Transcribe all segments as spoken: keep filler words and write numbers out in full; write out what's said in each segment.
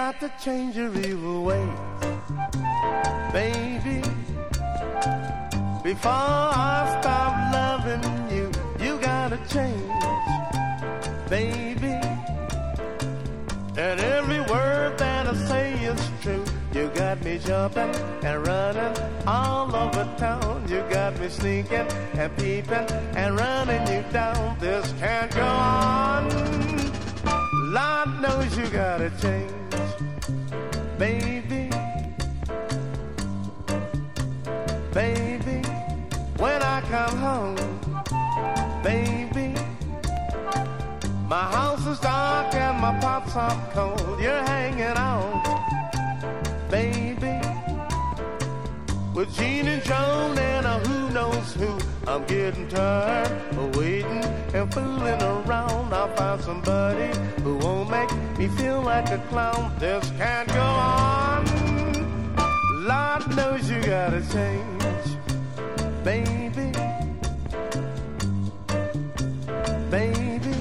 got to change your evil ways, baby. Before I stop loving you, you gotta change, baby. And every word that I say is true. You got me jumping and running all over town. You got me sneaking and peeping and running you down. This can't go on. Lord knows you gotta change, baby. Baby, when I come home, baby, my house is dark and my pops are cold. You're hanging out, baby, with Gene and Joan and a who knows who. I'm getting tired of waiting and fooling around. I'll find somebody who won't make me feel like a clown. This can't go on. Lord knows you gotta change, baby. Baby.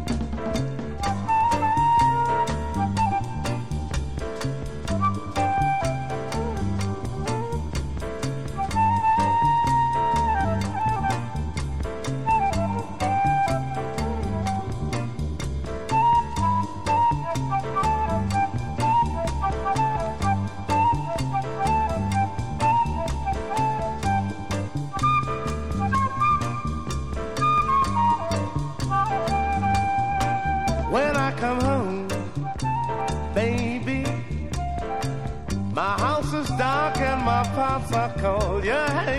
When I come home, baby, my house is dark and my pops are cold. You're hanging